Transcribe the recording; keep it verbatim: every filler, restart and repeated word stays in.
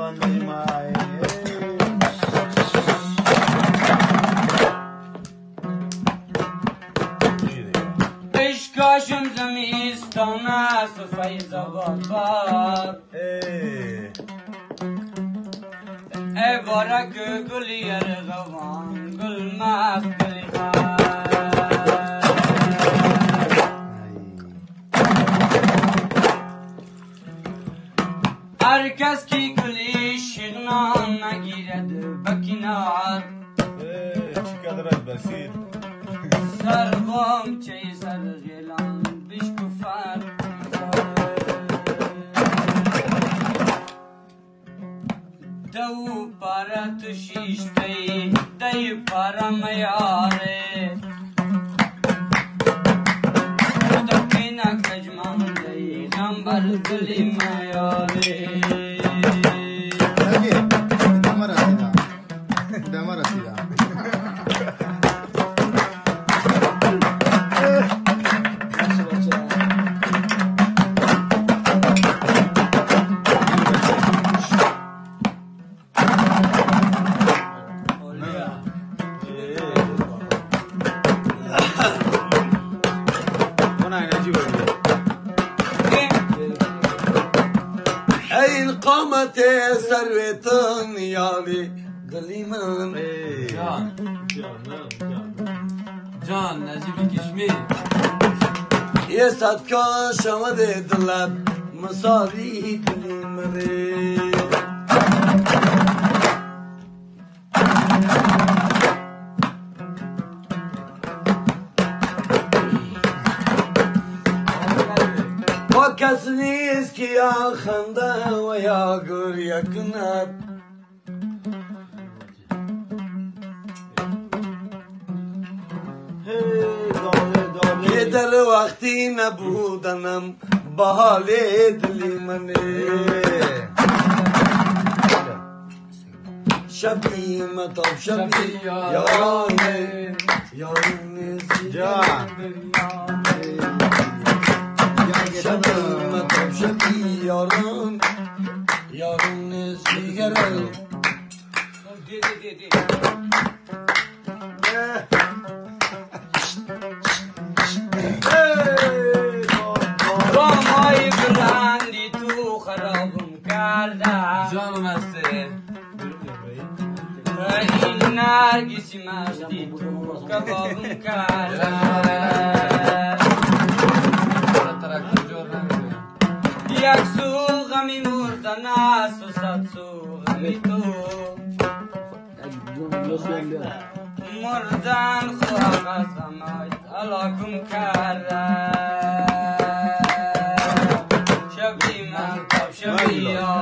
مای اشکاشم زمیستان است و فیض آباد باد ای بارک گلی ارغوان گل مست گلی خواهد هر کس کی گلی شغنان نگیرد بکنار چقدر بسیط سرغم چه سر غیلان بشکفر دو پاره تو شیشتی دی پاره میاره تو پینا کجمان دی غمبر گلی میاره اگه دم رسیدم دم رسیدم قامت سرویتان یاری گلی من جان جان نجیبی کشمی یه صدکا شمده دلت مساوی گلی مره با کس نیست که یا خنده و یا گریه کند که در وقتی نبودنم با حال دلی منه شبی مطاب شبی یارانه یارانه جان شبی مطاب شبی یاران یارانه سیگره با مای بلندی تو خرابم کرده جانم هسته این نرگسی مستی تو کبابم کرده یک سو غمی مردن است و صد سو غمی تو مردن خواه از غمایت علاقم کرده شبی من تب شبی